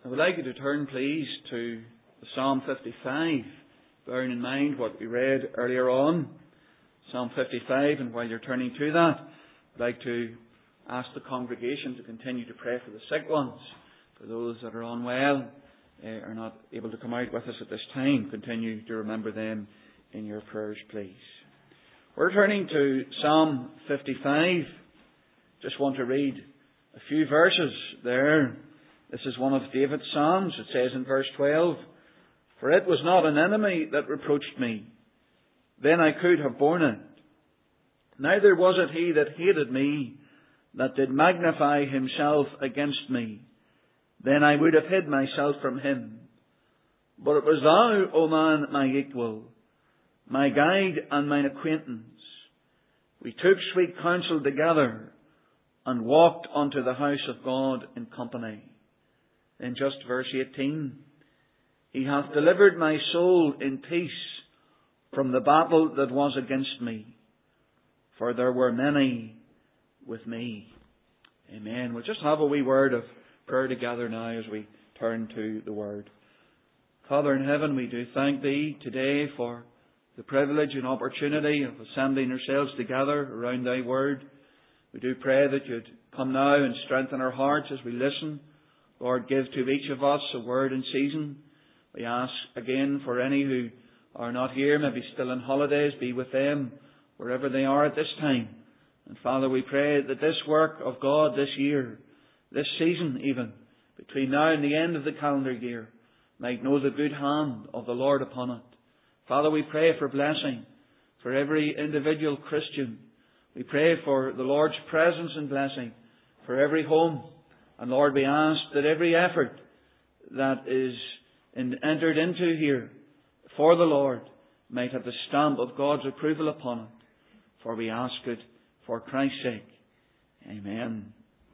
I would like you to turn, please, to Psalm 55, bearing in mind what we read earlier on. Psalm 55, and while you're turning to that, I'd like to ask the congregation to continue to pray for the sick ones, for those that are unwell, are not able to come out with us at this time. Continue to remember them in your prayers, please. We're turning to Psalm 55. Just want to read a few verses there. This is one of David's Psalms. It says in verse 12, "For it was not an enemy that reproached me, then I could have borne it. Neither was it he that hated me, that did magnify himself against me. Then I would have hid myself from him. But it was thou, O man, my equal, my guide and mine acquaintance. We took sweet counsel together, and walked unto the house of God in company." Then just verse 18, "He hath delivered my soul in peace from the battle that was against me, for there were many with me." Amen. We'll just have a wee word of prayer together now as we turn to the Word. Father in heaven, we do thank Thee today for the privilege and opportunity of assembling ourselves together around Thy Word. We do pray that You'd come now and strengthen our hearts as we listen. Lord, give to each of us a word in season. We ask again for any who are not here, maybe still on holidays, be with them wherever they are at this time. And Father, we pray that this work of God this year, this season even, between now and the end of the calendar year, might know the good hand of the Lord upon it. Father, we pray for blessing for every individual Christian. We pray for the Lord's presence and blessing for every home. And Lord, we ask that every effort that is entered into here for the Lord might have the stamp of God's approval upon it. For we ask it for Christ's sake. Amen.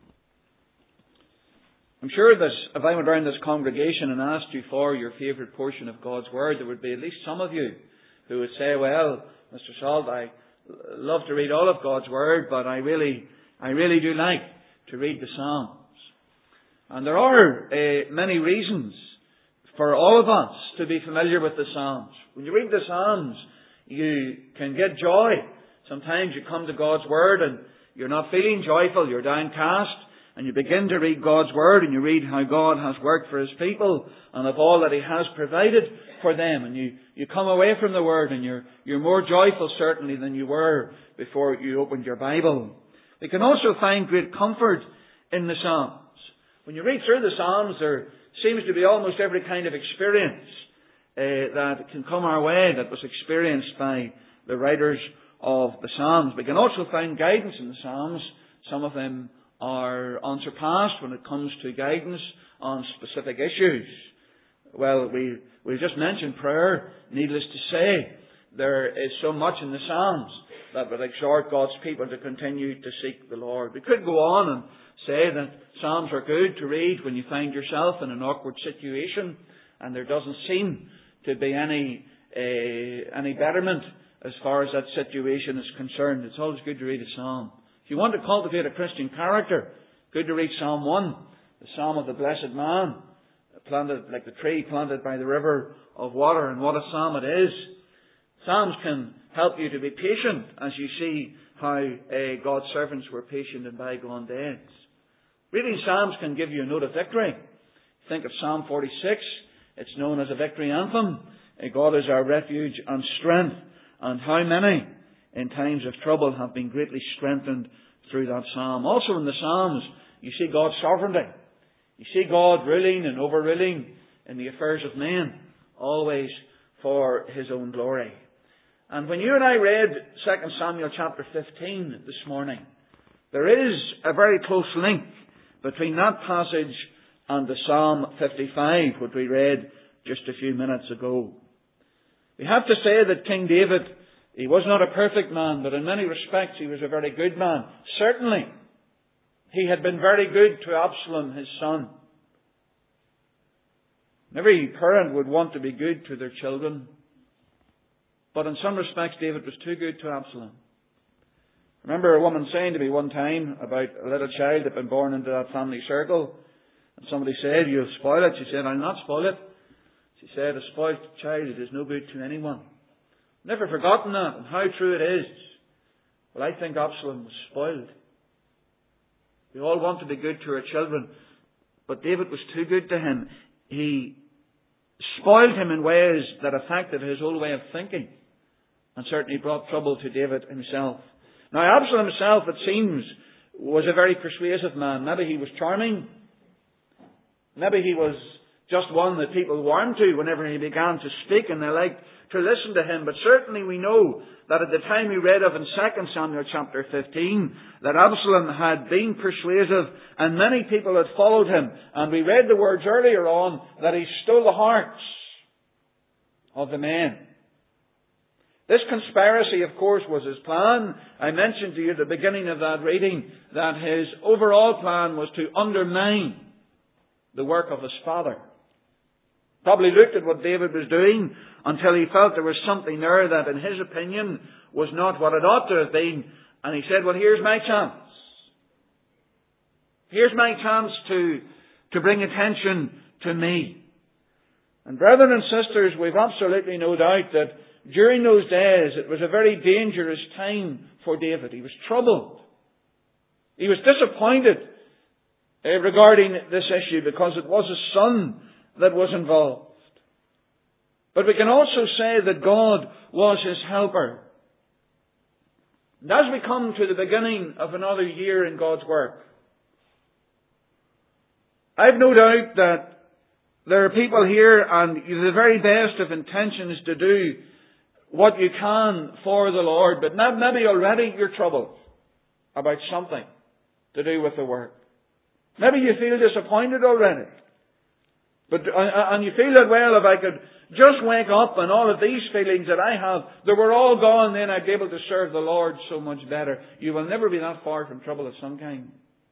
I'm sure that if I went around this congregation and asked you for your favourite portion of God's Word, there would be at least some of you who would say, "Well, Mr. Salt, I love to read all of God's Word, but I really do like to read the Psalms." And there are many reasons for all of us to be familiar with the Psalms. When you read the Psalms, you can get joy. Sometimes you come to God's Word and you're not feeling joyful, you're downcast, and you begin to read God's Word and you read how God has worked for His people and of all that He has provided for them. And you come away from the Word and you're more joyful certainly than you were before you opened your Bible. We can also find great comfort in the Psalms. When you read through the Psalms, there seems to be almost every kind of experience that can come our way that was experienced by the writers of the Psalms. We can also find guidance in the Psalms. Some of them are unsurpassed when it comes to guidance on specific issues. Well, we just mentioned prayer. Needless to say, there is so much in the Psalms that would exhort God's people to continue to seek the Lord. We could go on and say that Psalms are good to read when you find yourself in an awkward situation and there doesn't seem to be any betterment as far as that situation is concerned. It's always good to read a Psalm. If you want to cultivate a Christian character, good to read Psalm 1, the Psalm of the blessed man, planted like the tree planted by the river of water, and what a psalm it is. Psalms can help you to be patient as you see how God's servants were patient in bygone days. Reading Psalms can give you a note of victory. Think of Psalm 46. It's known as a victory anthem. God is our refuge and strength. And how many in times of trouble have been greatly strengthened through that psalm. Also in the Psalms, you see God's sovereignty. You see God ruling and overruling in the affairs of men, always for His own glory. And when you and I read 2 Samuel chapter 15 this morning, there is a very close link between that passage and the Psalm 55, which we read just a few minutes ago. We have to say that King David, he was not a perfect man, but in many respects he was a very good man. Certainly, he had been very good to Absalom, his son. Every parent would want to be good to their children. But in some respects, David was too good to Absalom. I remember a woman saying to me one time about a little child that had been born into that family circle, And somebody said, "You'll spoil it." She said, "I'll not spoil it." She said, "A spoiled child is no good to anyone." Never forgotten that, and how true it is. Well, I think Absalom was spoiled. We all want to be good to our children, but David was too good to him. He spoiled him in ways that affected his whole way of thinking, and certainly brought trouble to David himself. Now, Absalom himself, it seems, was a very persuasive man. Maybe he was charming. Maybe he was just one that people warmed to whenever he began to speak, and they liked to listen to him. But certainly we know that at the time we read of in 2 Samuel chapter 15, that Absalom had been persuasive and many people had followed him. And we read the words earlier on that he stole the hearts of the men. This conspiracy, of course, was his plan. I mentioned to you at the beginning of that reading that his overall plan was to undermine the work of his father. Probably looked at what David was doing until he felt there was something there that, in his opinion, was not what it ought to have been. And he said, "Well, here's my chance. Here's my chance to bring attention to me." And brethren and sisters, we've absolutely no doubt that during those days it was a very dangerous time for David. He was troubled. He was disappointed regarding this issue because it was his son that was involved. But we can also say that God was his helper. And as we come to the beginning of another year in God's work, I've no doubt that there are people here and you have the very best of intentions to do what you can for the Lord, but maybe already you're troubled about something to do with the work. Maybe you feel disappointed already. And you feel that, well, if I could just wake up and all of these feelings that I have, they were all gone, then I'd be able to serve the Lord so much better. You will never be that far from trouble of some kind.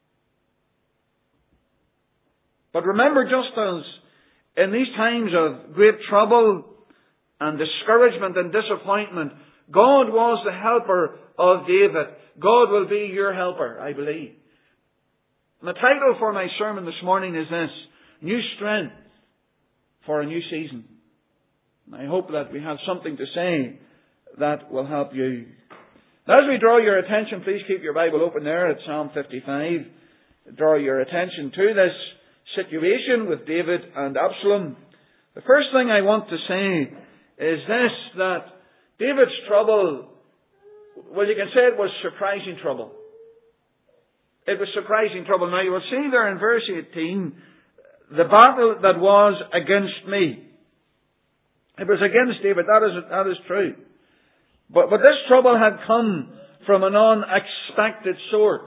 But remember, just as in these times of great trouble and discouragement and disappointment, God was the helper of David. God will be your helper, I believe. And the title for my sermon this morning is this: New Strength for a New Season. And I hope that we have something to say that will help you. Now, as we draw your attention, please keep your Bible open there at Psalm 55. Draw your attention to this situation with David and Absalom. The first thing I want to say is this, that David's trouble, well, you can say it was surprising trouble. It was surprising trouble. Now, you will see there in verse 18, the battle that was against me. It was against David, that is true. But this trouble had come from an unexpected source.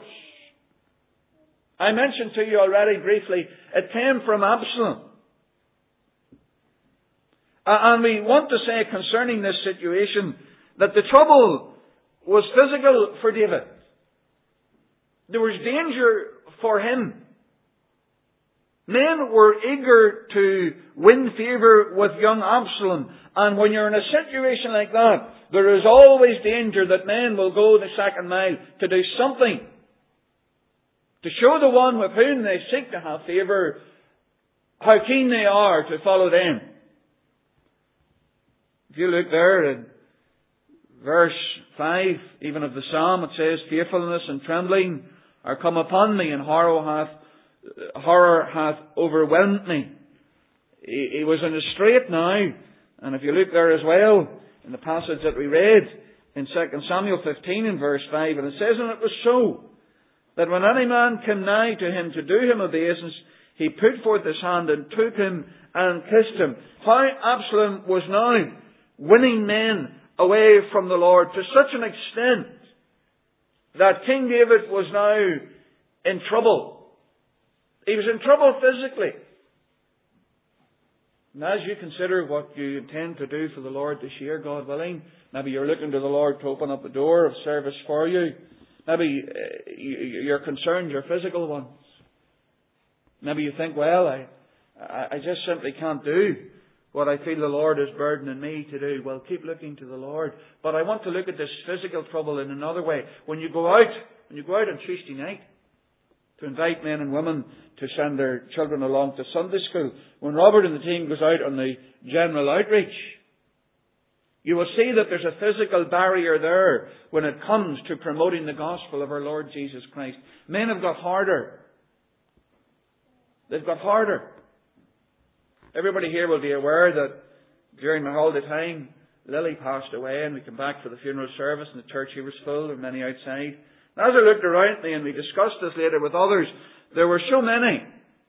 I mentioned to you already briefly, it came from Absalom. And we want to say concerning this situation that the trouble was physical for David. There was danger for him. Men were eager to win favour with young Absalom. And when you're in a situation like that, there is always danger that men will go the second mile to do something to show the one with whom they seek to have favour how keen they are to follow them. If you look there in verse 5, even of the Psalm, it says, "Fearfulness and trembling are come upon me, and horror hath overwhelmed me." He was in a strait now. And if you look there as well, in the passage that we read in 2 Samuel 15 in verse 5, and it says, "And it was so, that when any man came nigh to him to do him obeisance, he put forth his hand and took him and kissed him." How Absalom was now winning men away from the Lord to such an extent that King David was now in trouble. He was in trouble physically. And as you consider what you intend to do for the Lord this year, God willing, maybe you're looking to the Lord to open up a door of service for you. Maybe your concerns are physical ones. Maybe you think, well, I just simply can't do what I feel the Lord is burdening me to do. Well, keep looking to the Lord. But I want to look at this physical trouble in another way. When you go out on Tuesday night, to invite men and women to send their children along to Sunday school. When Robert and the team goes out on the general outreach, you will see that there's a physical barrier there when it comes to promoting the gospel of our Lord Jesus Christ. Men have got harder. They've got harder. Everybody here will be aware that during the holiday time, Lily passed away and we came back for the funeral service and the church here was full and many outside. And as I looked around me, and we discussed this later with others, there were so many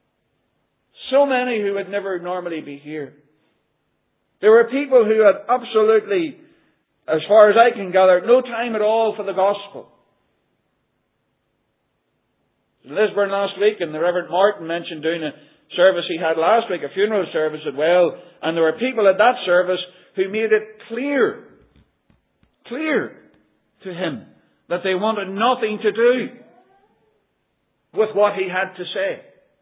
who would never normally be here. There were people who had absolutely, as far as I can gather, no time at all for the gospel. In Lisburn last week, and the Reverend Martin mentioned doing a service he had last week, a funeral service as well, and there were people at that service who made it clear to him that they wanted nothing to do with what he had to say.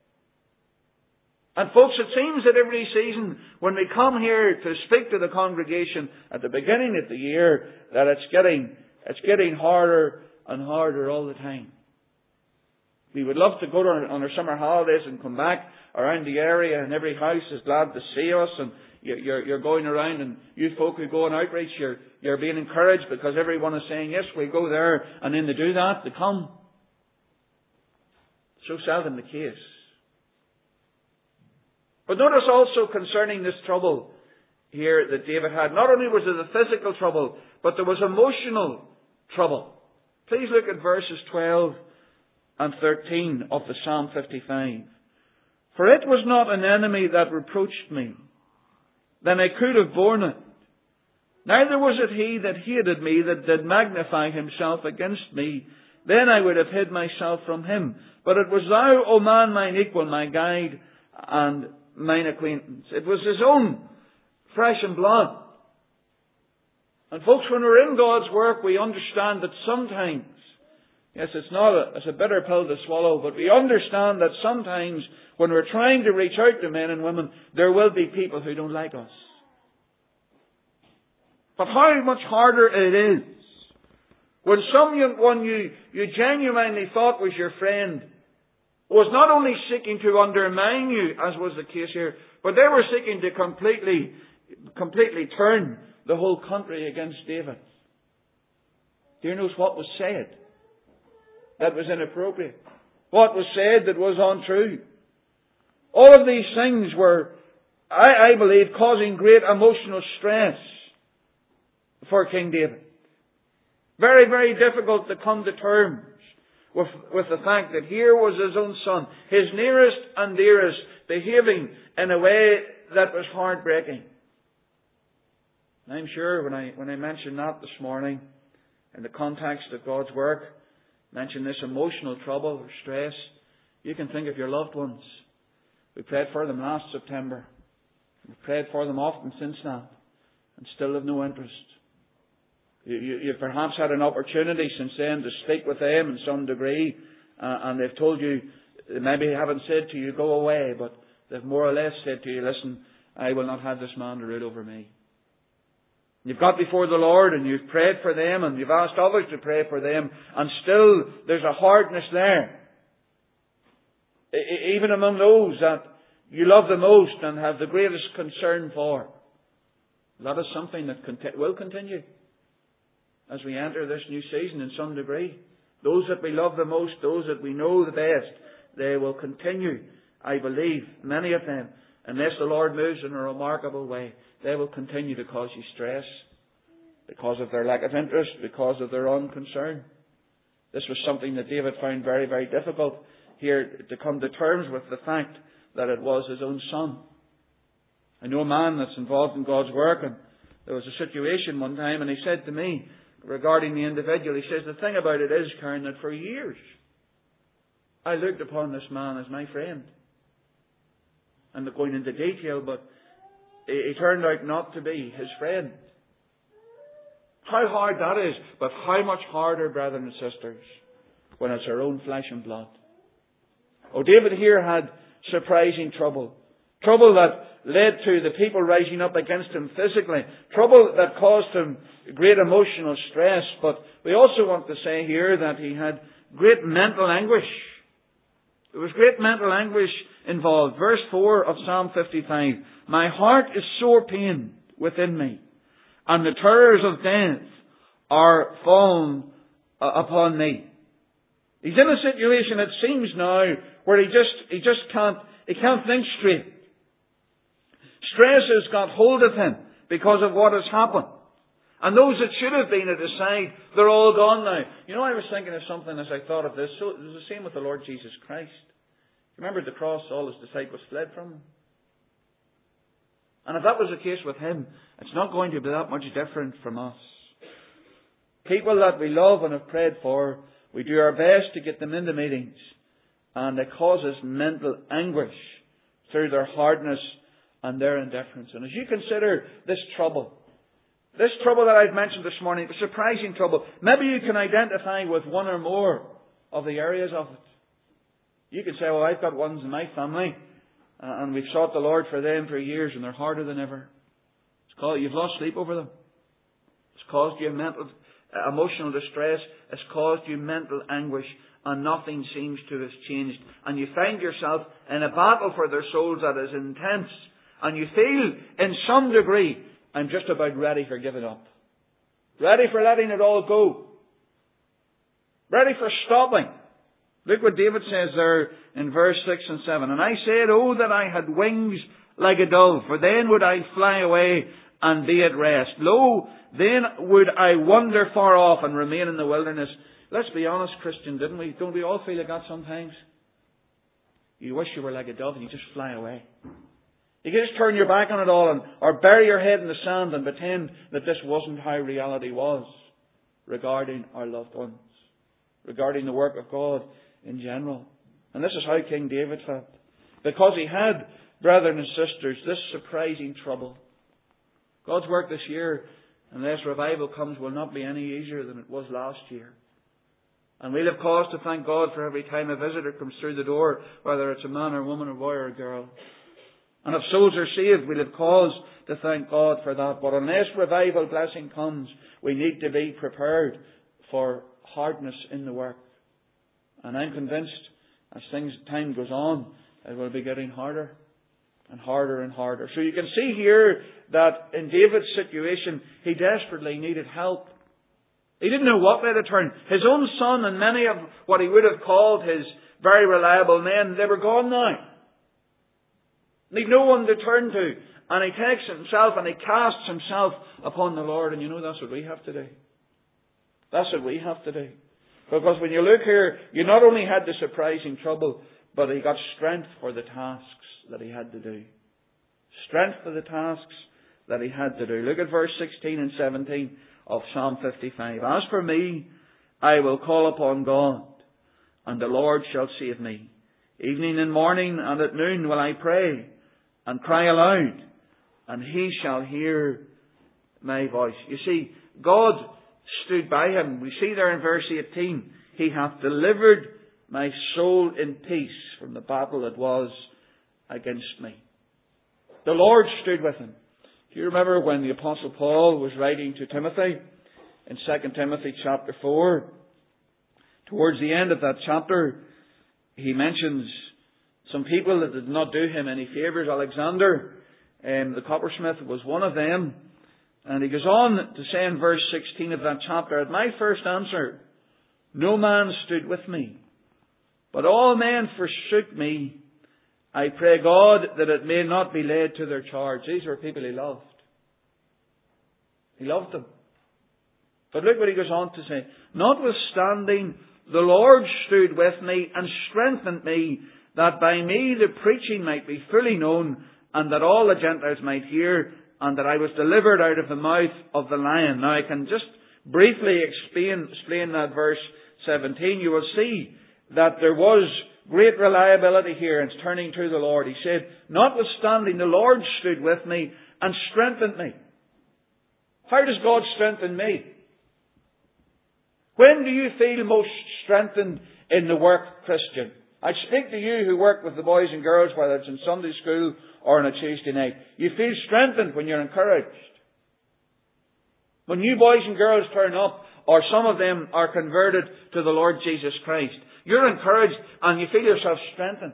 And folks, it seems that every season when we come here to speak to the congregation at the beginning of the year, that it's getting harder and harder all the time. We would love to go on our summer holidays and come back around the area, and every house is glad to see us, and you're going around, and you folk who go on outreach, you're being encouraged because everyone is saying, yes, we'll go there, and then they do that, they come. So seldom the case. But notice also concerning this trouble here that David had, not only was there the physical trouble, but there was emotional trouble. Please look at verses 12 and 13 of the Psalm 55. For it was not an enemy that reproached me, then I could have borne it. Neither was it he that hated me, that did magnify himself against me. Then I would have hid myself from him. But it was thou, O man, mine equal, my guide, and mine acquaintance. It was his own flesh and blood. And folks, when we're in God's work, we understand that sometimes, yes, it's a bitter pill to swallow, but we understand that sometimes when we're trying to reach out to men and women, there will be people who don't like us. But how much harder it is when someone you genuinely thought was your friend was not only seeking to undermine you, as was the case here, but they were seeking to completely turn the whole country against David. Do you notice what was said that was inappropriate? What was said that was untrue? All of these things were, I believe, causing great emotional stress for King David. Very, very difficult to come to terms with the fact that here was his own son, his nearest and dearest, behaving in a way that was heartbreaking. And I'm sure when I mentioned that this morning, in the context of God's work, mention this emotional trouble or stress, you can think of your loved ones. We prayed for them last September. We've prayed for them often since that, and still have no interest. You've perhaps had an opportunity since then to speak with them in some degree, and they've told you, maybe they haven't said to you, go away, but they've more or less said to you, listen, I will not have this man to rule over me. You've got before the Lord and you've prayed for them and you've asked others to pray for them, and still there's a hardness there. Even among those that you love the most and have the greatest concern for. That is something that will continue as we enter this new season in some degree. Those that we love the most, those that we know the best, they will continue, I believe, many of them, unless the Lord moves in a remarkable way, they will continue to cause you stress because of their lack of interest, because of their unconcern. This was something that David found very, very difficult here to come to terms with, the fact that it was his own son. I know a man that's involved in God's work, and there was a situation one time, and he said to me, regarding the individual, he says, the thing about it is, Karen, that for years I looked upon this man as my friend. I'm not going into detail, but he turned out not to be his friend. How hard that is, but how much harder, brethren and sisters, when it's our own flesh and blood. Oh, David here had surprising trouble. Trouble that led to the people rising up against him physically. Trouble that caused him great emotional stress. But we also want to say here that he had great mental anguish. There was great mental anguish involved. Verse 4 of Psalm 55. My heart is sore pained within me, and the terrors of death are fallen upon me. He's in a situation, it seems now, where he just can't think straight. Stress has got hold of him because of what has happened. And those that should have been at his side, they're all gone now. You know, I was thinking of something as I thought of this. So it was the same with the Lord Jesus Christ. Remember at the cross, all his disciples fled from him. And if that was the case with him, it's not going to be that much different from us. People that we love and have prayed for, we do our best to get them into meetings, and it causes mental anguish through their hardness and their indifference. And as you consider this trouble that I've mentioned this morning, the surprising trouble, maybe you can identify with one or more of the areas of it. You can say, well, I've got ones in my family, and we've sought the Lord for them for years, and they're harder than ever. You've lost sleep over them. It's caused you emotional distress. It's caused you mental anguish, and nothing seems to have changed. And you find yourself in a battle for their souls that is intense, and you feel, in some degree, I'm just about ready for giving up. Ready for letting it all go. Ready for stopping. Look what David says there in verse 6 and 7. And I said, oh, that I had wings like a dove, for then would I fly away and be at rest. Lo, then would I wander far off and remain in the wilderness. Let's be honest, Christian, didn't we? Don't we all feel like that sometimes? You wish you were like a dove and you just fly away. You can just turn your back on it all or bury your head in the sand and pretend that this wasn't how reality was regarding our loved ones, regarding the work of God in general. And this is how King David felt. Because he had, brethren and sisters, this surprising trouble. God's work this year, unless revival comes, will not be any easier than it was last year. And we'll have cause to thank God for every time a visitor comes through the door, whether it's a man or woman or boy or girl. And if souls are saved, we'll have cause to thank God for that. But unless revival blessing comes, we need to be prepared for hardness in the work. And I'm convinced, as time goes on, it will be getting harder and harder and harder. So you can see here that in David's situation, he desperately needed help. He didn't know what way to turn. His own son and many of what he would have called his very reliable men, they were gone now. Need no one to turn to. And he takes himself and he casts himself upon the Lord. And you know, that's what we have to do. That's what we have to do. Because when you look here, you not only had the surprising trouble, but he got strength for the tasks that he had to do. Strength for the tasks that he had to do. Look at verse 16 and 17 of Psalm 55. As for me, I will call upon God, and the Lord shall save me. Evening and morning and at noon will I pray and cry aloud, and he shall hear my voice. You see, God stood by him. We see there in verse 18, he hath delivered my soul in peace from the battle that was against me. The Lord stood with him. Do you remember when the Apostle Paul was writing to Timothy in 2 Timothy chapter 4? Towards the end of that chapter, he mentions some people that did not do him any favours. Alexander, the coppersmith, was one of them. And he goes on to say in verse 16 of that chapter, at my first answer, no man stood with me, but all men forsook me. I pray God that it may not be laid to their charge. These were people he loved. He loved them. But look what he goes on to say. Notwithstanding, the Lord stood with me and strengthened me, that by me the preaching might be fully known, and that all the Gentiles might hear, and that I was delivered out of the mouth of the lion. Now I can just briefly explain that verse 17. You will see that there was great reliability here in turning to the Lord. He said, notwithstanding, the Lord stood with me and strengthened me. How does God strengthen me? When do you feel most strengthened in the work, Christian? I speak to you who work with the boys and girls, whether it's in Sunday school or on a Tuesday night. You feel strengthened when you're encouraged. When new boys and girls turn up, or some of them are converted to the Lord Jesus Christ. You're encouraged and you feel yourself strengthened.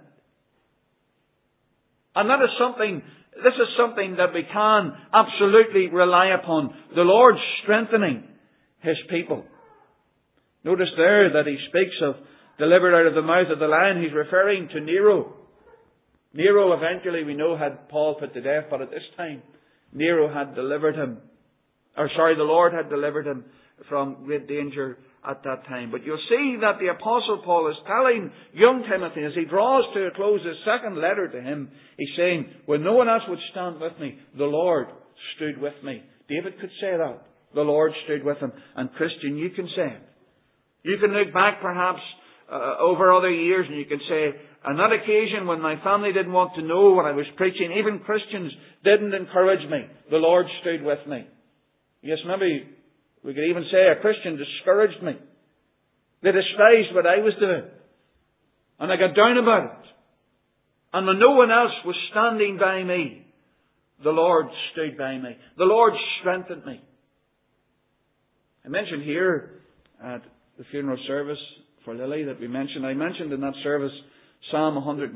And this is something that we can absolutely rely upon. The Lord strengthening His people. Notice there that He speaks of delivered out of the mouth of the lion. He's referring to Nero. Nero eventually, we know, had Paul put to death, but at this time, Nero had delivered him. The Lord had delivered him from great danger at that time. But you'll see that the Apostle Paul is telling young Timothy, as he draws to a close his second letter to him, he's saying, when no one else would stand with me, the Lord stood with me. David could say that. The Lord stood with him. And Christian, you can say it. You can look back perhaps over other years and you can say, on that occasion when my family didn't want to know what I was preaching, even Christians didn't encourage me, the Lord stood with me. Yes, maybe we could even say a Christian discouraged me. They despised what I was doing. And I got down about it. And when no one else was standing by me, the Lord stood by me. The Lord strengthened me. I mentioned here at the funeral service for Lily that I mentioned in that service Psalm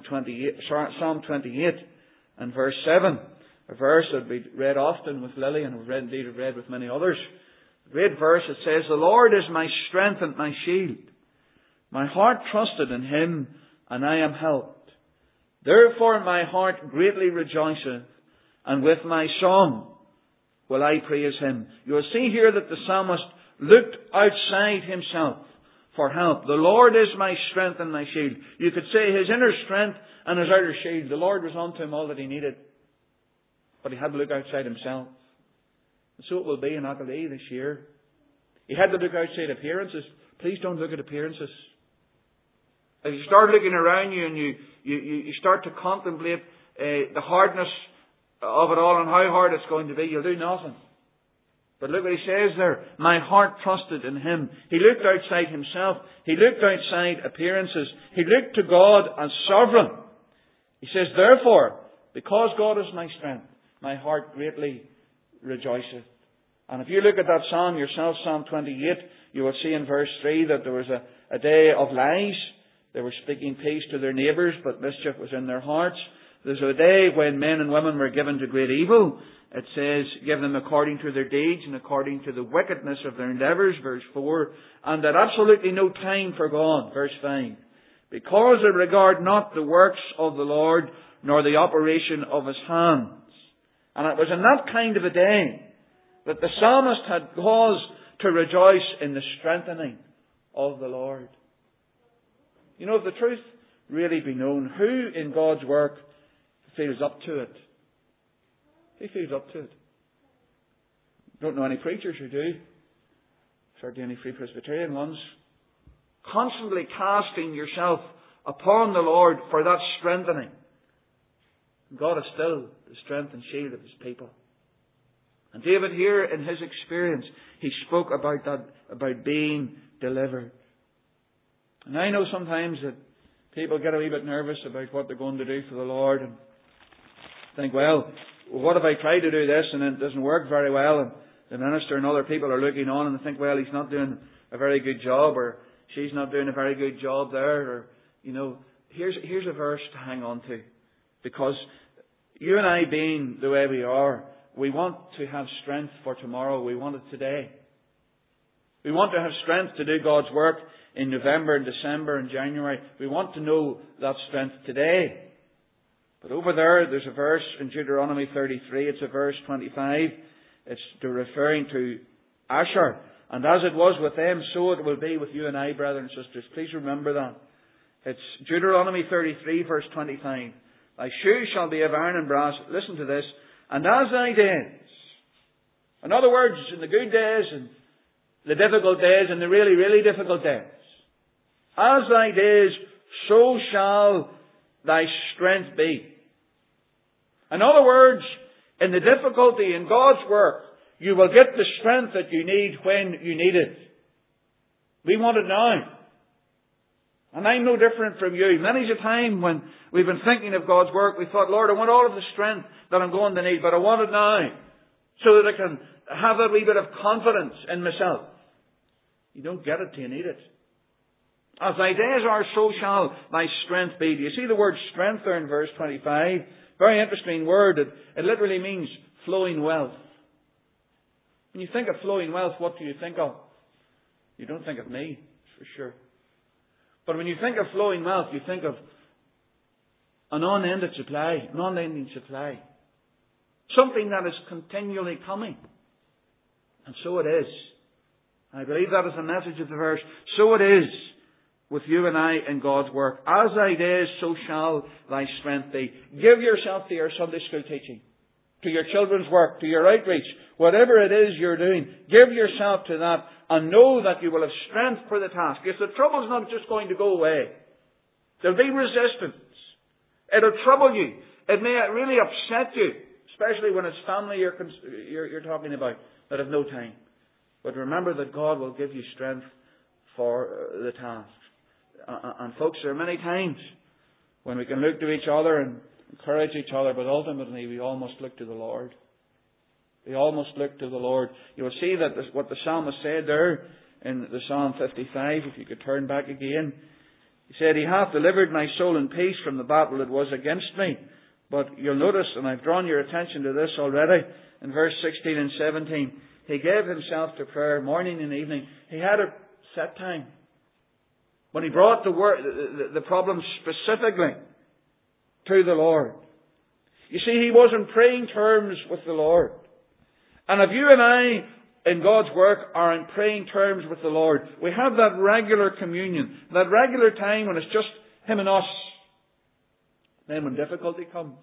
28 and verse 7. A verse that we read often with Lily and we've read with many others. A great verse. It says, the Lord is my strength and my shield. My heart trusted in Him and I am helped. Therefore my heart greatly rejoiceth, and with my song will I praise Him. You will see here that the psalmist looked outside himself for help. The Lord is my strength and my shield. You could say his inner strength and his outer shield. The Lord was unto him all that he needed. But he had to look outside himself. And so it will be in Aghalee this year. He had to look outside appearances. Please don't look at appearances. As you start looking around you and you start to contemplate the hardness of it all and how hard it's going to be, you'll do nothing. But look what he says there. My heart trusted in Him. He looked outside himself. He looked outside appearances. He looked to God as sovereign. He says, therefore, because God is my strength, my heart greatly rejoiceth. And if you look at that psalm yourself, Psalm 28, you will see in verse 3 that there was a day of lies. They were speaking peace to their neighbours, but mischief was in their hearts. There's a day when men and women were given to great evil. It says, give them according to their deeds and according to the wickedness of their endeavours, verse 4. And that absolutely no time for God, verse 5. Because they regard not the works of the Lord, nor the operation of His hands. And it was in that kind of a day that the psalmist had cause to rejoice in the strengthening of the Lord. You know, if the truth really be known, who in God's work feels up to it? Who feels up to it? Don't know any preachers who do. Certainly any Free Presbyterian ones. Constantly casting yourself upon the Lord for that strengthening. God is still the strength and shield of His people. And David here, in his experience, he spoke about that, about being delivered. And I know sometimes that people get a wee bit nervous about what they're going to do for the Lord and think, well, what if I try to do this and it doesn't work very well, and the minister and other people are looking on and they think, well, he's not doing a very good job, or she's not doing a very good job there, or, you know, here's a verse to hang on to. Because you and I being the way we are, we want to have strength for tomorrow. We want it today. We want to have strength to do God's work in November and December and January. We want to know that strength today. But over there's a verse in Deuteronomy 33. It's a verse 25. It's referring to Asher. And as it was with them, so it will be with you and I, brothers and sisters. Please remember that. It's Deuteronomy 33, verse 25. Thy shoes shall be of iron and brass. Listen to this. And as thy days. In other words, in the good days and the difficult days and the really, really difficult days. As thy days, so shall thy strength be. In other words, in the difficulty in God's work, you will get the strength that you need when you need it. We want it now. And I'm no different from you. Many's a time when we've been thinking of God's work, we thought, Lord, I want all of the strength that I'm going to need, but I want it now. So that I can have a wee bit of confidence in myself. You don't get it till you need it. As thy days are, so shall thy strength be. Do you see the word strength there in verse 25? Very interesting word. It literally means flowing wealth. When you think of flowing wealth, what do you think of? You don't think of me, for sure. But when you think of flowing wealth, you think of an unended supply, an unending supply. Something that is continually coming. And so it is. I believe that is the message of the verse. So it is with you and I in God's work. As thy days, so shall thy strength be. Give yourself to your Sunday school teaching, to your children's work, to your outreach, whatever it is you're doing. Give yourself to that and know that you will have strength for the task. Yes, the trouble's not just going to go away. There'll be resistance. It'll trouble you. It may really upset you, especially when it's family you're talking about that have no time. But remember that God will give you strength for the task. And folks, there are many times when we can look to each other and encourage each other, but ultimately we all must look to the Lord. We all must look to the Lord. You will see that what the psalmist said there in the Psalm 55, if you could turn back again. He said, He hath delivered my soul in peace from the battle that was against me. But you'll notice, and I've drawn your attention to this already, in verse 16 and 17, He gave Himself to prayer morning and evening. He had a set time. When He brought the problem specifically to the Lord. You see, He was in praying terms with the Lord. And if you and I, in God's work, are in praying terms with the Lord, we have that regular communion, that regular time when it's just Him and us. Then when difficulty comes,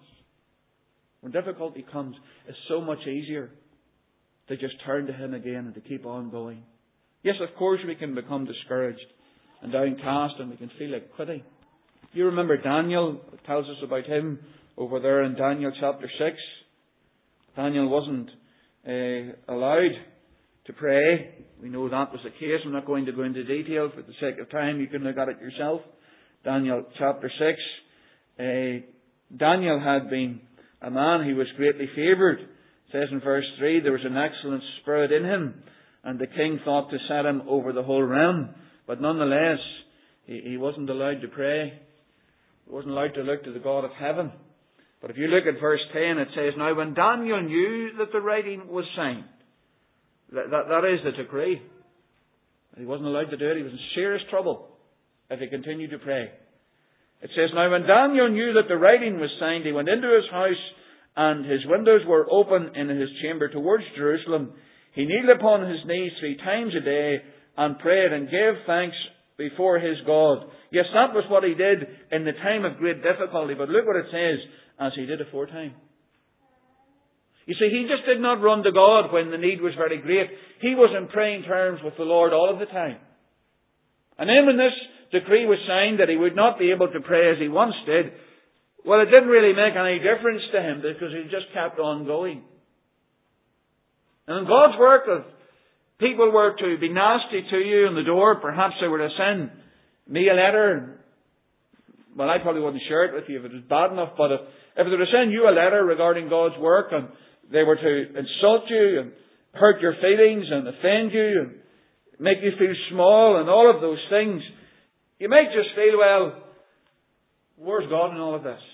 it's so much easier to just turn to Him again and to keep on going. Yes, of course we can become discouraged and downcast and we can feel like quitting. You remember Daniel, it tells us about him over there in Daniel chapter 6. Daniel wasn't allowed to pray. We know that was the case. I'm not going to go into detail for the sake of time. You can look at it yourself. Daniel chapter 6. Daniel had been a man who was greatly favoured. It says in verse 3, there was an excellent spirit in him, and the king thought to set him over the whole realm. But nonetheless, he wasn't allowed to pray. He wasn't allowed to look to the God of heaven. But if you look at verse 10, it says, Now when Daniel knew that the writing was signed, that is the decree. He wasn't allowed to do it. He was in serious trouble if he continued to pray. It says, Now when Daniel knew that the writing was signed, he went into his house, and his windows were open in his chamber towards Jerusalem. He kneeled upon his knees 3 times a day, and prayed and gave thanks before his God. Yes, that was what he did in the time of great difficulty. But look what it says, as he did aforetime. You see, he just did not run to God when the need was very great. He was in praying terms with the Lord all of the time. And then when this decree was signed that he would not be able to pray as he once did, well, it didn't really make any difference to him because he just kept on going. And in God's work, if people were to be nasty to you in the door, perhaps they were to send me a letter. Well, I probably wouldn't share it with you if it was bad enough, but if they were to send you a letter regarding God's work and they were to insult you and hurt your feelings and offend you and make you feel small and all of those things, you might just feel, well, where's God in all of this?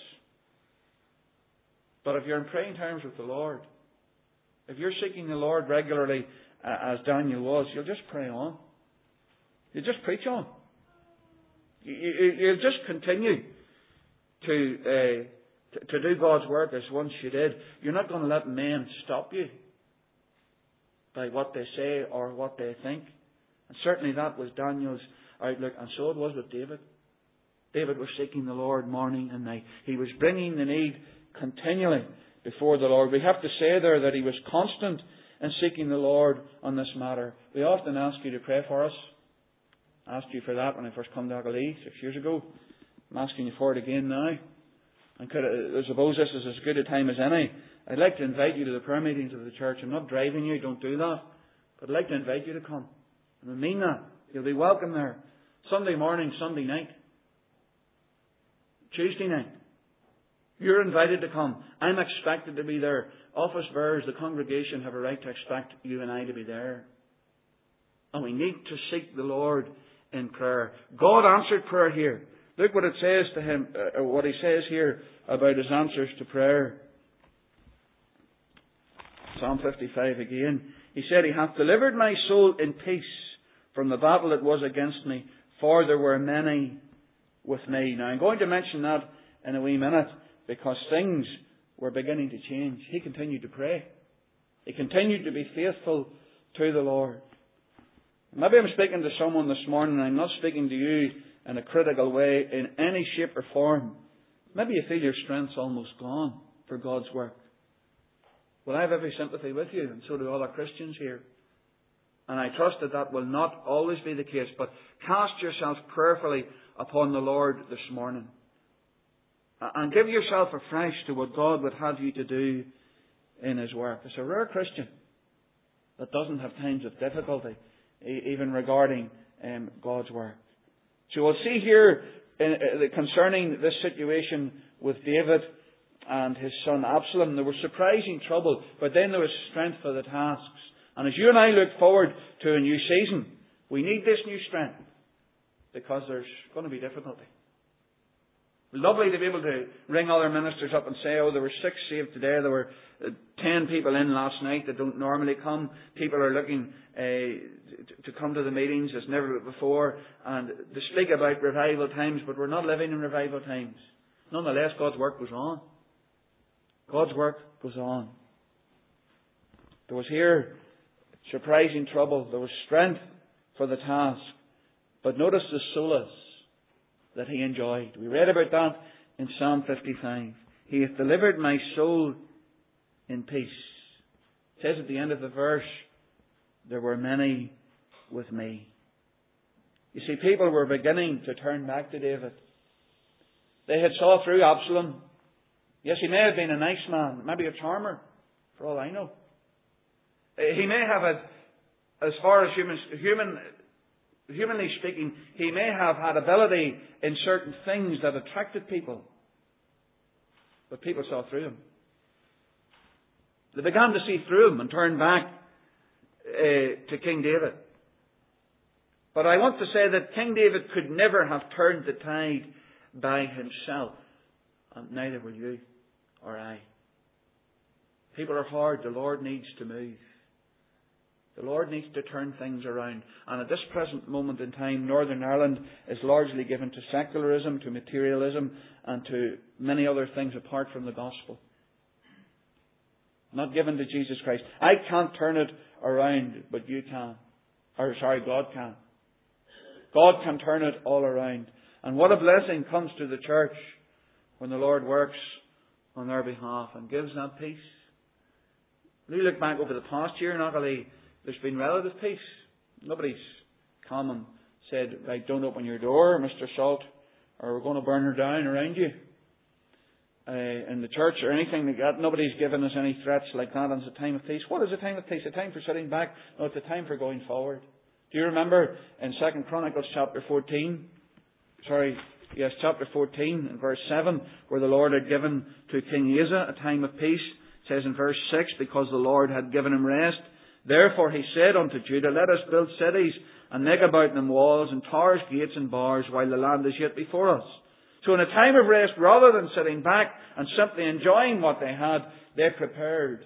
But if you're in praying terms with the Lord, if you're seeking the Lord regularly, as Daniel was, you'll just pray on. You'll just preach on. You'll just continue to do God's work as once you did. You're not going to let men stop you by what they say or what they think. And certainly that was Daniel's outlook, and so it was with David. David was seeking the Lord morning and night. He was bringing the need continually before the Lord. We have to say there that he was constant in seeking the Lord on this matter. We often ask you to pray for us. I asked you for that when I first come to Agalee 6 years ago. I'm asking you for it again now. And I suppose this is as good a time as any. I'd like to invite you to the prayer meetings of the church. I'm not driving you, don't do that. But I'd like to invite you to come. And I mean that. You'll be welcome there. Sunday morning, Sunday night, Tuesday night. You're invited to come. I'm expected to be there. Office bearers, the congregation have a right to expect you and I to be there. And we need to seek the Lord in prayer. God answered prayer here. Look what it says to him, what he says here about his answers to prayer. Psalm 55 again. He said, He hath delivered my soul in peace from the battle that was against me, for there were many with me. Now I'm going to mention that in a wee minute, because things were beginning to change. He continued to pray. He continued to be faithful to the Lord. Maybe I'm speaking to someone this morning, and I'm not speaking to you in a critical way in any shape or form. Maybe you feel your strength's almost gone for God's work. Well, I have every sympathy with you, and so do other Christians here. And I trust that that will not always be the case, but cast yourself prayerfully upon the Lord this morning. And give yourself afresh to what God would have you to do in His work. It's a rare Christian that doesn't have times of difficulty, even regarding God's work. So we'll see here concerning this situation with David and his son Absalom, there was surprising trouble, but then there was strength for the tasks. And as you and I look forward to a new season, we need this new strength, because there's going to be difficulty. Lovely to be able to ring other ministers up and say, oh, there were 6 saved today, there were 10 people in last night that don't normally come. People are looking to come to the meetings as never before, and to speak about revival times, but we're not living in revival times. Nonetheless, God's work goes on. God's work goes on. There was here surprising trouble. There was strength for the task. But notice the solace that he enjoyed. We read about that in Psalm 55. He hath delivered my soul in peace. It says at the end of the verse, there were many with me. You see, people were beginning to turn back to David. They had saw through Absalom. Yes, he may have been a nice man, maybe a charmer, for all I know. He may have had, as far as humanly speaking, he may have had ability in certain things that attracted people. But people saw through him. They began to see through him and turn back to King David. But I want to say that King David could never have turned the tide by himself. And neither will you or I. People are hard. The Lord needs to move. The Lord needs to turn things around. And at this present moment in time, Northern Ireland is largely given to secularism, to materialism, and to many other things apart from the gospel. Not given to Jesus Christ. I can't turn it around, but you can. God can. God can turn it all around. And what a blessing comes to the church when the Lord works on their behalf and gives that peace. When you look back over the past year, Natalie, there's been relative peace. Nobody's come and said, right, don't open your door, Mr. Salt, or we're going to burn her down around you. In the church or anything like that, nobody's given us any threats like that. And it's a time of peace. What is a time of peace? A time for sitting back? No, it's a time for going forward. Do you remember in 2 Chronicles chapter 14? Chapter 14 and verse 7, where the Lord had given to King Asa a time of peace. It says in verse 6, because the Lord had given him rest, therefore he said unto Judah, let us build cities and make about them walls and towers, gates and bars, while the land is yet before us. So in a time of rest, rather than sitting back and simply enjoying what they had, they prepared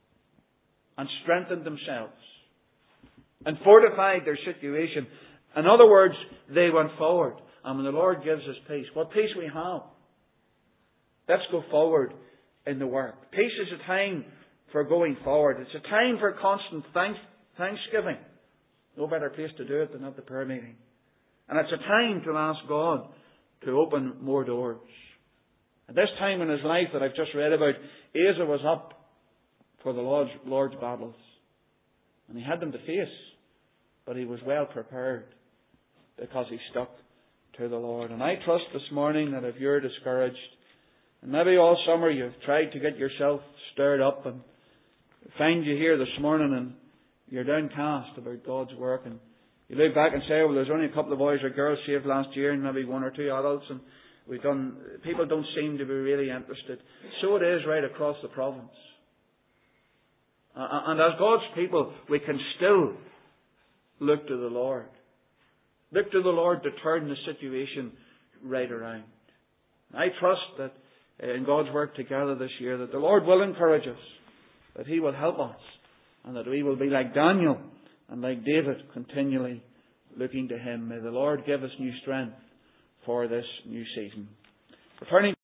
and strengthened themselves and fortified their situation. In other words, they went forward. And when the Lord gives us peace, what peace we have. Let's go forward in the work. Peace is a time for going forward. It's a time for constant thanksgiving. No better place to do it than at the prayer meeting. And it's a time to ask God to open more doors. At this time in his life that I've just read about, Asa was up for the Lord's battles. And he had them to face. But he was well prepared because he stuck to the Lord. And I trust this morning that if you're discouraged, and maybe all summer you've tried to get yourself stirred up, and find you here this morning and you're downcast about God's work, and you look back and say, well, there's only a couple of boys or girls saved last year and maybe 1 or 2 adults, and people don't seem to be really interested. So it is right across the province. And as God's people, we can still look to the Lord. Look to the Lord to turn the situation right around. I trust that in God's work together this year, that the Lord will encourage us, that He will help us, and that we will be like Daniel and like David, continually looking to Him. May the Lord give us new strength for this new season. Returning